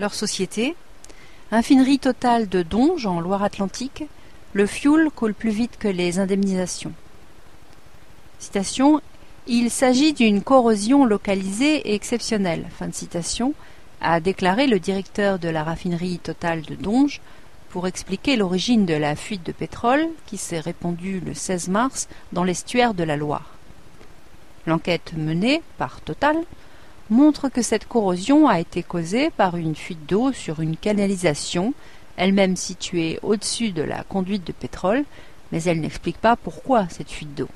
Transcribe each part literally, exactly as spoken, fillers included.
Leur société, raffinerie Total de Donges en Loire-Atlantique, le fioul coule plus vite que les indemnisations. Citation, il s'agit d'une corrosion localisée et exceptionnelle, fin de citation, a déclaré le directeur de la raffinerie Total de Donges pour expliquer l'origine de la fuite de pétrole qui s'est répandue le seize mars dans l'estuaire de la Loire. L'enquête menée par Total montre que cette corrosion a été causée par une fuite d'eau sur une canalisation, elle-même située au-dessus de la conduite de pétrole, mais elle n'explique pas pourquoi cette fuite d'eau.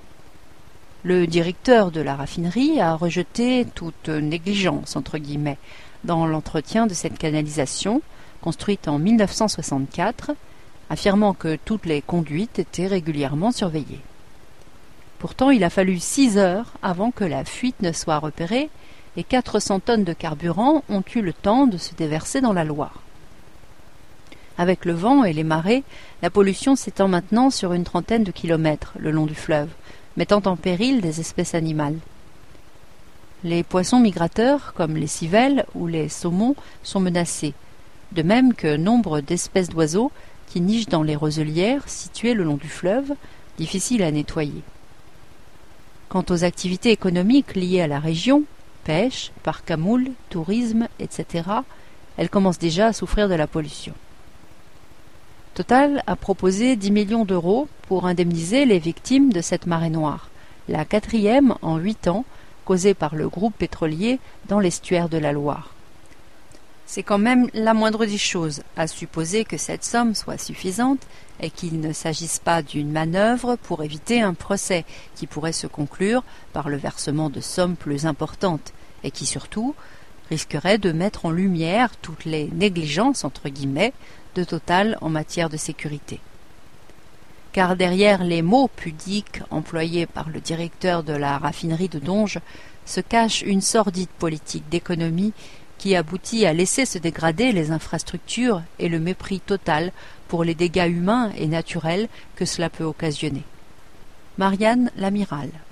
Le directeur de la raffinerie a rejeté toute négligence, entre guillemets, dans l'entretien de cette canalisation, construite en mille neuf cent soixante-quatre, affirmant que toutes les conduites étaient régulièrement surveillées. Pourtant, il a fallu six heures avant que la fuite ne soit repérée et quatre cents tonnes de carburant ont eu le temps de se déverser dans la Loire. Avec le vent et les marées, la pollution s'étend maintenant sur une trentaine de kilomètres le long du fleuve, mettant en péril des espèces animales. Les poissons migrateurs, comme les civelles ou les saumons, sont menacés, de même que nombre d'espèces d'oiseaux qui nichent dans les roselières situées le long du fleuve, difficiles à nettoyer. Quant aux activités économiques liées à la région, pêche, parc à moules, tourisme, et cetera, elles commencent déjà à souffrir de la pollution. Total a proposé dix millions d'euros pour indemniser les victimes de cette marée noire, la quatrième en huit ans causée par le groupe pétrolier dans l'estuaire de la Loire. C'est quand même la moindre des choses, à supposer que cette somme soit suffisante et qu'il ne s'agisse pas d'une manœuvre pour éviter un procès qui pourrait se conclure par le versement de sommes plus importantes et qui surtout risquerait de mettre en lumière toutes les négligences entre guillemets de Total en matière de sécurité. Car derrière les mots pudiques employés par le directeur de la raffinerie de Donges se cache une sordide politique d'économie qui aboutit à laisser se dégrader les infrastructures et le mépris total pour les dégâts humains et naturels que cela peut occasionner. Marianne Lamiral.